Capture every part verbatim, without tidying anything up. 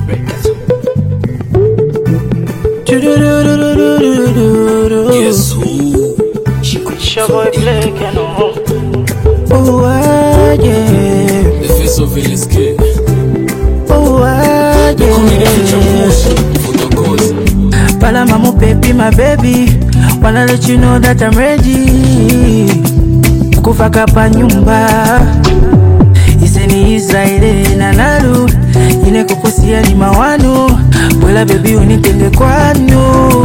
Guess who? It's your boy Blake, you know. Oh, uh, yeah. The face of L S K. Oh, uh, They call me the future yeah. push for the cause. Pala mama baby, my baby. Wanna let you know that I'm ready. Kufa kapa nyumba. Iseni Israeli na nalu. Ine kukusia ni mawanu. Wela baby unitende kwanu.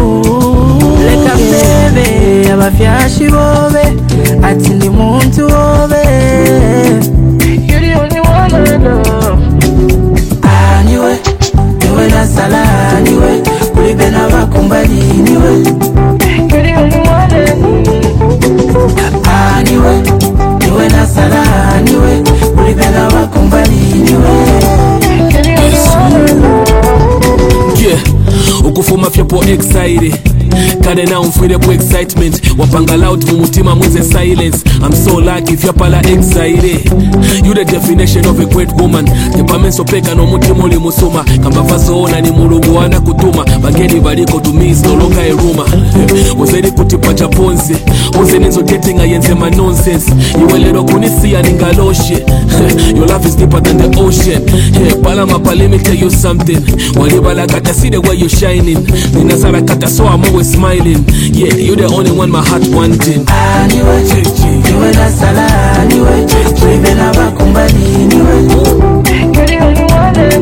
Leka bebe, abafyashi bobe. Atindi muntu bobe. You're the only one I love. Anyway, niwe na sala anyway. Kulibe na bakumbali niwe. You're the only one I love. Anyway, niwe na sala anyway. Kulibe na bakumbali niwe. You're the only one I love. Yeah, ukufuma fyapo excited. Kade na umfire po excitement. Wapanga loud mumutima mwize silence. I'm so lucky if you're pala excited. You the definition of a great woman. Temperamental peka no mutima uli musuma. Kamba vaso ona ni murugu wana kutuma. Bageni baliko to me is no longer a rumor. Wazeri kutipa chaponzi. Uze nizo dating ayenze ma nonsense. Iwelero kunisi ya ningaloshe. Your love is deeper than the ocean. Yeah, pala mapa, let me tell you something. Walibala kata, see the way you're shining. Ninazara kata, so I'm always smiling. Yeah, you're the only one my heart wanting. Anyway, niwe na sala anyway. Kulibe na bakumbali niwe. You're the only one I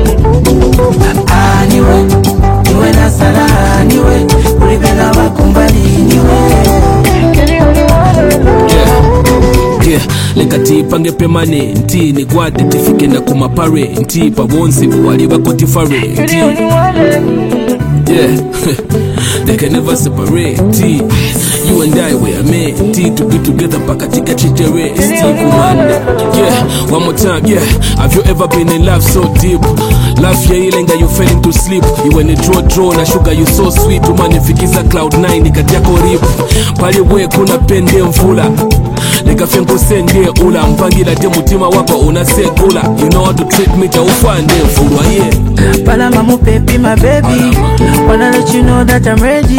love. Anyway, niwe na sala anyway. Kulibe na bakumbali niwe. You're the only one I love. Yeah, yeah. Lekati pange pemane nti ni gwate tifike na kumapare nti pa bonzi buwali bako tifare You're the nti. only one I love. Yeah, they can never separate. T, you and I we are made. T to be together, pakatika chichere. It's T Kumande. Yeah, one more time. Yeah, have you ever been in love so deep? Love ya ilenga you fell into sleep. You when you draw draw na sugar you so sweet. Umanifikiza cloud nine nikatiako rip. Pali we kuna pende mfula. Lega fenko sende ula mpangira de mutima wako unasegula. You know how to treat me ta ufande mfulwa yeah. Pala mamu baby, my baby. Wanna let you know that I'm ready.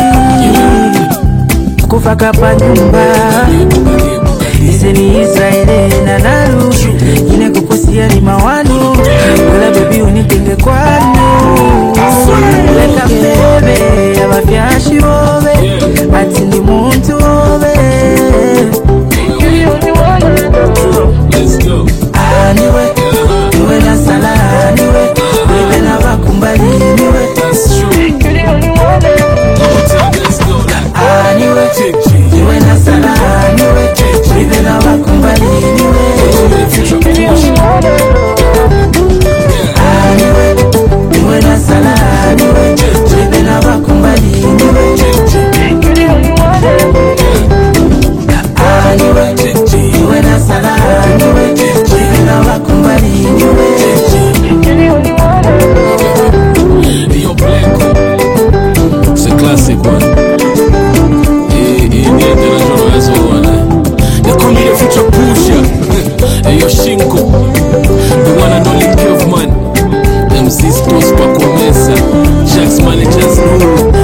Kufa kapa nyumba. Iseni Israeli na nalu. Ine kukusia ni mawanu. Wela baby unitenge kwanu. Leka bebe, abafyashi bobe. Atindi muntu bobe. You're the only one I love. Let's go. Anyway, niwe na sala anyway. Kulibe na bakumbali niwe. That's true. You're the only one I love. One more time, let's go. Anyway, niwe na sala anyway. Kulibe na bakumbali niwe. You're the only one I love. Anyway, niwe na sala anyway. Kulibe na bakumbali niwe. You're the only one I love. Anyway, niwe na sala anyway. Kulibe na bakumbali niwe. You're the only one I love. Dio Blanco. It's a classic one. Yeah, yeah, yeah, international as one. They call me the future pusher. Hey, yo, Shinko. The one and only caveman. M C Stones pa Komesa. Jack's managers.